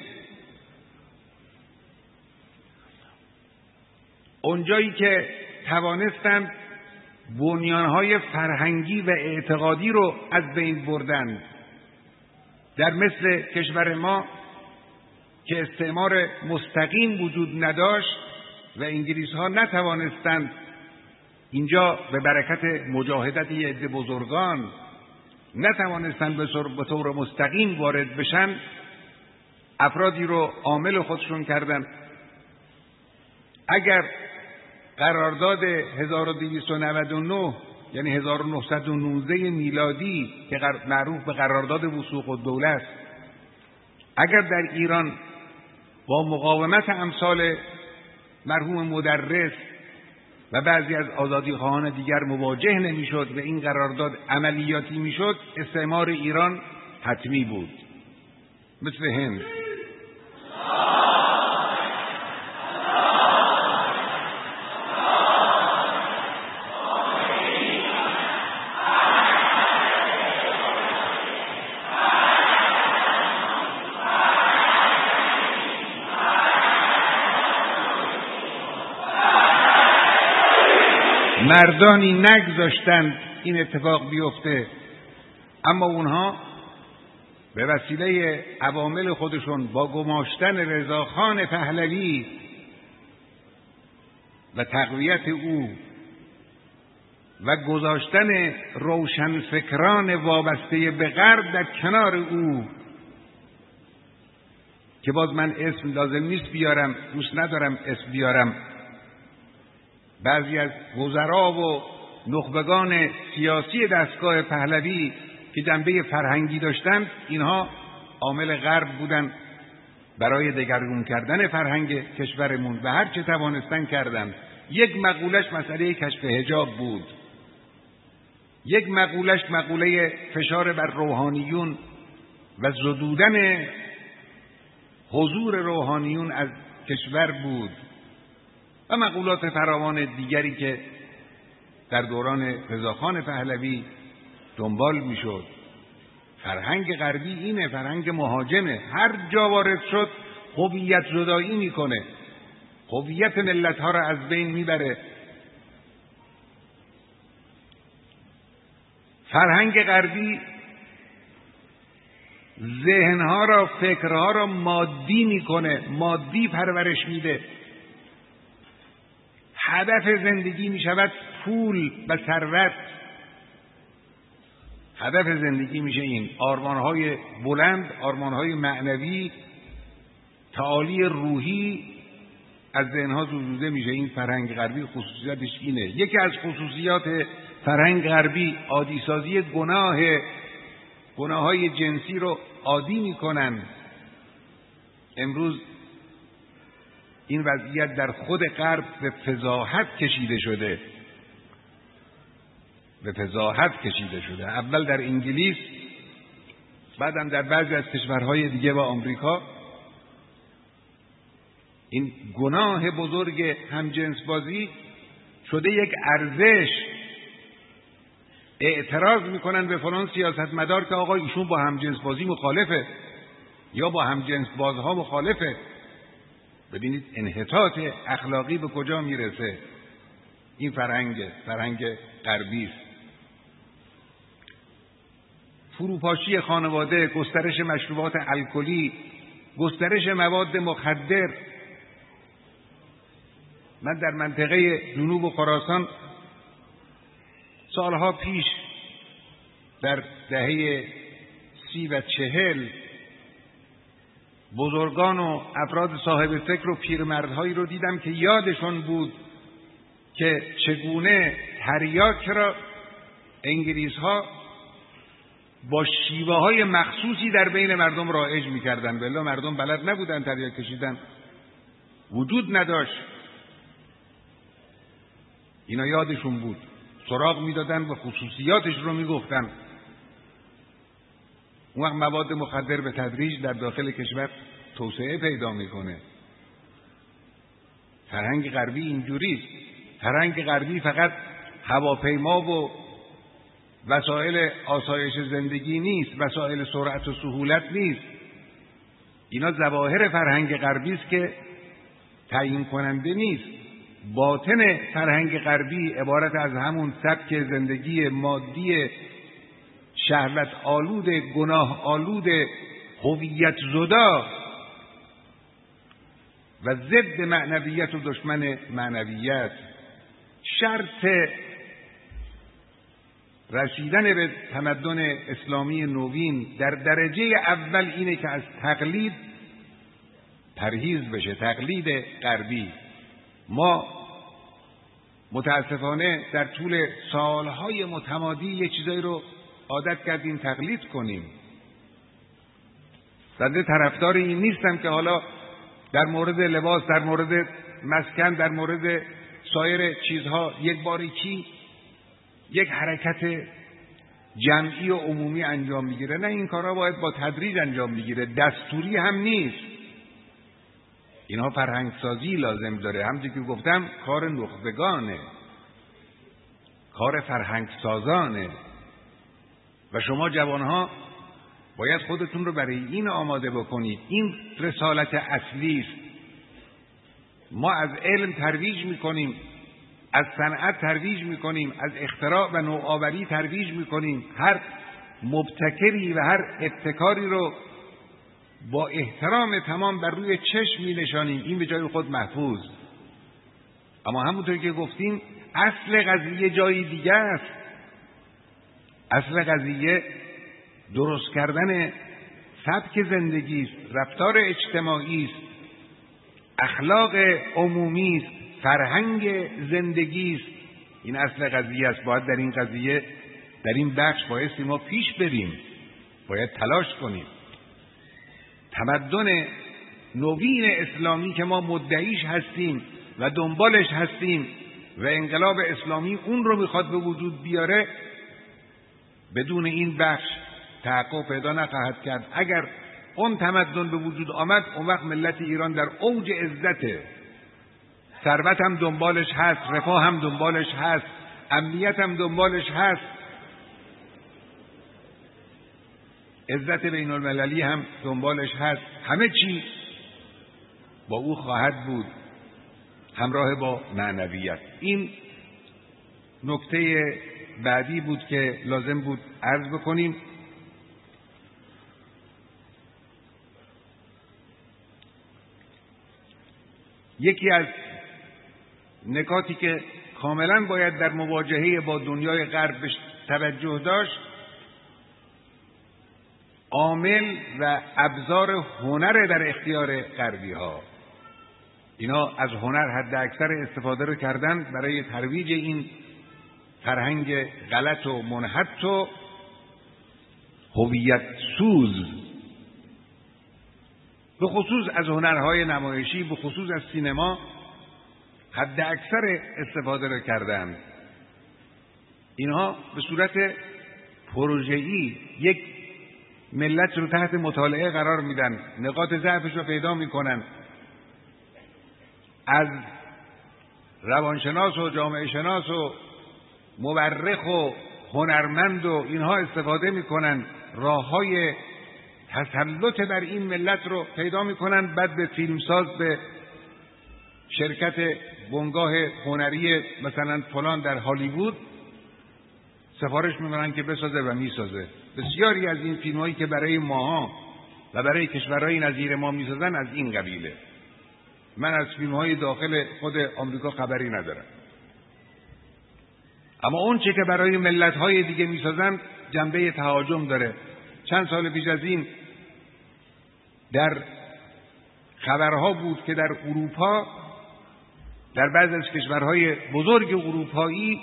S1: اونجایی که توانستند بنیانهای فرهنگی و اعتقادی رو از بین بردن، در مثل کشور ما که استعمار مستقیم وجود نداشت و انگلیس ها نتوانستند اینجا به برکت مجاهدت یه عده بزرگان نتوانستند به طور مستقیم وارد بشن، افرادی رو عامل خودشون کردن. اگر قرارداد 1299 یعنی 1919 میلادی که معروف به قرارداد وثوق الدوله است، اگر در ایران با مقاومت امثال مرحوم مدرس و بعضی از آزادیخواهان دیگر مواجه نمیشد و این قرارداد عملیاتی میشد، استعمار ایران حتمی بود، مثل هند. مردانی نگذاشتند این اتفاق بیفته، اما اونها به وسیله عوامل خودشون با گماشتن رضاخان پهلوی و تقویت او و گذاشتن روشنفکران وابسته به غرب در کنار او، که باز من اسم لازم نیست بیارم، دوست ندارم اسم بیارم، بعضی از وزرا و نخبگان سیاسی دستگاه پهلوی که جنبه فرهنگی داشتند، اینها عامل غرب بودند برای دگرگون کردن فرهنگ کشورمون و هر چه توانستن کردند. یک مقولش مسئله کشف حجاب بود، یک مقولش مقوله فشار بر روحانیون و زدودن حضور روحانیون از کشور بود و مقولات فراوان دیگری که در دوران رضاخان پهلوی دنبال میشد. فرهنگ غربی اینه، فرهنگ مهاجمه، هر جا وارد شد هویت زدایی میکنه، هویت ملت ها را از بین میبره. فرهنگ غربی ذهنها را، فکرها را مادی میکنه، مادی پرورش میده. هدف زندگی میشود پول و ثروت. هدف زندگی میشه این، آرمانهای بلند، آرمانهای معنوی، تعالی روحی از ذهنها زدوده میشه. این فرهنگ غربی خصوصیتش اینه. یکی از خصوصیات فرهنگ غربی عادیسازی گناههای جنسی رو عادی میکنن. امروز این وضعیت در خود غرب به فضاحت کشیده شده، به فضاحت کشیده شده. اول در انگلیس، بعدم در بعضی از کشورهای دیگه و آمریکا. این گناه بزرگ همجنسبازی شده یک ارزش. اعتراض میکنن به فلان سیاستمدار که آقا ایشون با همجنسبازی مخالفه یا با همجنسبازها مخالفه. ببینید انحطاط اخلاقی به کجا میرسه. این فرهنگ غربی است. فروپاشی خانواده، گسترش مشروبات الکلی، گسترش مواد مخدر. من در منطقه جنوب خراسان سالها پیش در دهه 30 و 40 بزرگان و افراد صاحب فکر و پیرمردهایی رو دیدم که یادشون بود که چگونه تریاک را انگلیس‌ها با شیوه‌های مخصوصی در بین مردم رایج می‌کردن. بلا مردم بلد نبودن تریاک کشیدن، وجود نداشت. اینا یادشون بود، سراغ می‌دادن و خصوصیاتش رو می‌گفتن. اون وقت مواد مخدر به تدریج در داخل کشور توسعه پیدا میکنه. فرهنگ غربی اینجوریست. فرهنگ غربی فقط هواپیما و وسایل آسایش زندگی نیست، وسایل سرعت و سهولت نیست. اینا ظواهر فرهنگ غربی است که تعیین کننده نیست. باطن فرهنگ غربی عبارت از همون سبک زندگی مادی شهوت آلود، گناه آلود، هویت زدا و ضد معنویت و دشمن معنویت. شرط رسیدن به تمدن اسلامی نوین در درجه اول اینه که از تقلید پرهیز بشه، تقلید غربی. ما متاسفانه در طول سالهای متمادی یه چیزایی رو عادت کردیم تقلید کنیم. بنده طرفدار این نیستم که حالا در مورد لباس، در مورد مسکن، در مورد سایر چیزها یک باریکی یک حرکت جمعی و عمومی انجام میگیره. نه، این کارها باید با تدریج انجام میگیره، دستوری هم نیست. اینها فرهنگ سازی لازم داره. همونطور که گفتم کار نخبگانه، کار فرهنگ سازانه و شما جوانها باید خودتون رو برای این آماده بکنید. این رسالت اصلی است. ما از علم ترویج میکنیم، از صنعت ترویج میکنیم، از اختراع و نوآوری ترویج میکنیم. هر مبتکری و هر ابتکاری رو با احترام تمام بر روی چشم مینشانیم، این به جای خود محفوظ. اما همونطور که گفتیم اصل قضیه جای دیگه است. اصل قضیه درست کردن سبک زندگی است، رفتار اجتماعی است، اخلاق عمومی است، فرهنگ زندگی است. این اصل قضیه است. باید در این قضیه، در این بخش بایستی ما پیش بریم، باید تلاش کنیم. تمدن نوین اسلامی که ما مدعیش هستیم و دنبالش هستیم و انقلاب اسلامی اون رو میخواد به وجود بیاره، بدون این بخش تحقق پیدا نخواهد کرد. اگر اون تمدن به وجود آمد، اون وقت ملت ایران در اوج عزته، ثروت هم دنبالش هست، رفاه هم دنبالش هست، امنیت هم دنبالش هست، عزت بین المللی هم دنبالش هست. همه چی با او خواهد بود، همراه با معنویت. این نکته بعدی بود که لازم بود عرض بکنیم. یکی از نکاتی که کاملا باید در مواجهه با دنیای غرب بهش توجه داشت، عامل و ابزار هنر در اختیار غربی ها. اینا از هنر حد اکثر استفاده رو کردن برای ترویج این فرهنگ غلط و منحط و هویت سوز، به خصوص از هنرهای نمایشی، به خصوص از سینما حد اکثر استفاده رو کردن. اینها به صورت پروژه‌ای یک ملت رو تحت مطالعه قرار میدن، نقاط ضعفش رو پیدا میکنن، از روانشناس و جامعه شناس و مورخ و هنرمند و اینها استفاده میکنن، راههای تسلط بر این ملت رو پیدا میکنن. بعد به فیلمساز، به شرکت بنگاه هنری مثلا فلان در هالیوود سفارش میکنن که بسازه و میسازه. بسیاری از این فیلم هایی که برای ماها و برای کشورهای نظیر ما میسازن از این قبیله. من از فیلم های داخل خود آمریکا خبری ندارم، اما اون چه که برای ملت های دیگه میسازن جنبه تهاجم داره. چند سال پیش از این در خبرها بود که در اروپا، در بعضی از کشورهای بزرگ اروپایی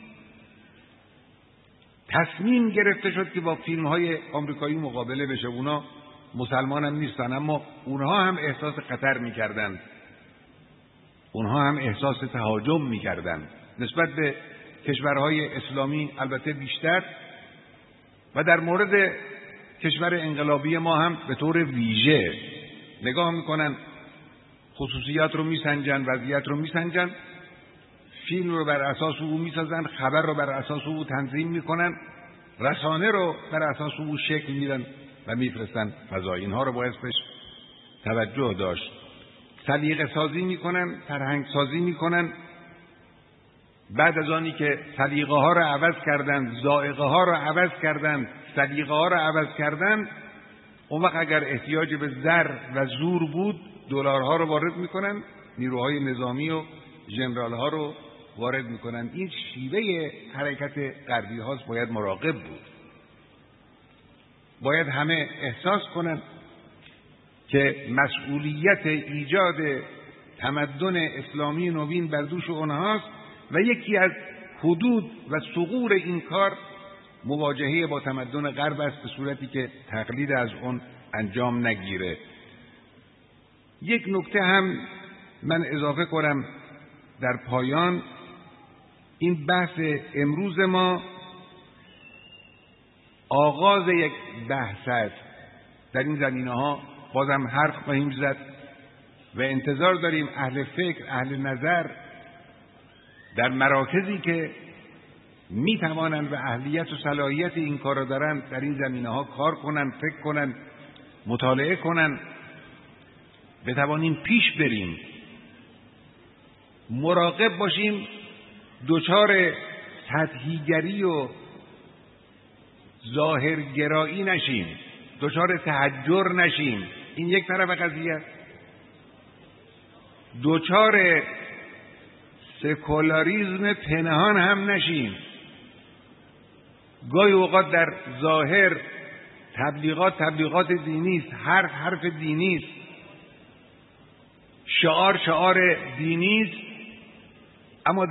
S1: تصمیم گرفته شد که با فیلم‌های آمریکایی مقابله بشه. اونا مسلمان هم نیستن، اما اونها هم احساس خطر می‌کردند، اونها هم احساس تهاجم می‌کردند نسبت به کشورهای اسلامی البته بیشتر، و در مورد کشور انقلابی ما هم به طور ویژه نگاه میکنن، خصوصیات رو میسنجن، وضعیت رو میسنجن، فیلم رو بر اساس او میسازن، خبر رو بر اساس او تنظیم میکنن رسانه رو بر اساس او شکل میدن و میفرستن فضا. اینها رو باید بهش توجه داشت. سلیقه سازی میکنن، فرهنگ سازی میکنن. بعد از آنی که سلیقه ها رو عوض کردن، ذائقه ها رو عوض کردن، سلیقه ها رو عوض کردن، اون وقت اگر احتیاج به زر و زور بود، دلارها رو وارد میکنن، نیروهای نظامی و ژنرال ها رو وارد میکنن. این شیوه حرکت غربی هاست، باید مراقب بود. باید همه احساس کنن که مسئولیت ایجاد تمدن اسلامی نوین بر دوش اونهاست و یکی از حدود و ثغور این کار مواجهه با تمدن غرب است، به صورتی که تقلید از اون انجام نگیره. یک نکته هم من اضافه کنم در پایان. این بحث امروز ما آغاز یک بحث است. در این زمینه‌ها بازم حرف خواهیم زد و انتظار داریم اهل فکر، اهل نظر در مراکزی که می توانند و اهلیت و صلاحیت این کار را دارند در این زمینه‌ها کار کنند، فکر کنند، مطالعه کنند، بتوانیم پیش بریم. مراقب باشیم دچار سطحیگری و ظاهرگرایی نشیم، دچار تحجر نشیم. این یک طرف قضیه است. دچار سکولاریسم پنهان هم نشیم. گاهی اوقات در ظاهر تبلیغات دینی است، حرف دینی است، شعار دینی است، اما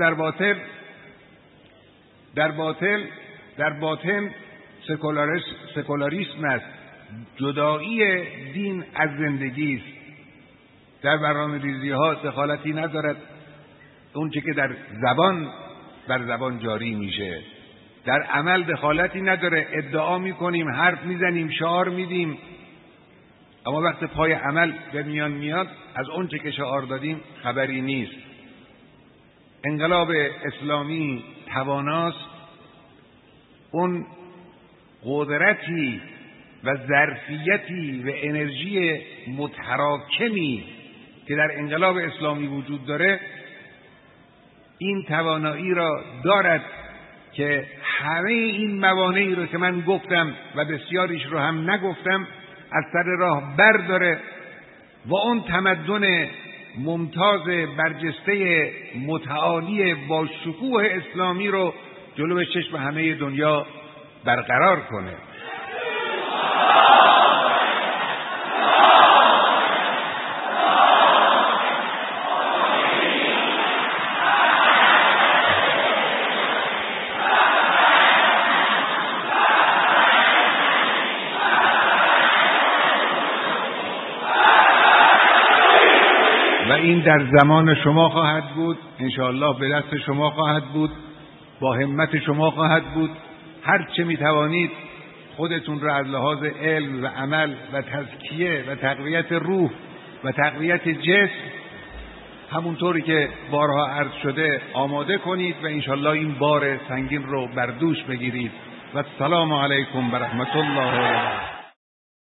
S1: در باطن سکولاریسم است. جدایی دین از زندگی است. در برنامه‌ریزی ها دخالتی ندارد اون چه که در زبان بر زبان جاری میشه. در عمل دخالتی نداره. ادعا میکنیم، حرف میزنیم، شعار میدیم، اما وقت پای عمل به میان میاد از اون چه که شعار دادیم خبری نیست. انقلاب اسلامی تواناست اون قدرتی و ظرفیتی و انرژی متراکمی که در انقلاب اسلامی وجود داره، این توانایی را دارد که همه این موانعی رو که من گفتم و بسیاریش رو هم نگفتم از سر راه برداره و اون تمدن ممتاز برجسته متعالی با شکوه اسلامی رو جلو چشم همه دنیا برقرار کنه. و این در زمان شما خواهد بود، انشاءالله به دست شما خواهد بود، با همت شما خواهد بود. هر چه میتوانید خودتون را از لحاظ علم و عمل و تزکیه و تقویت روح و تقویت جسم همونطوری که بارها عرض شده آماده کنید و انشاءالله این بار سنگین رو بر دوش بگیرید. و السلام علیکم و رحمت الله و برکاته.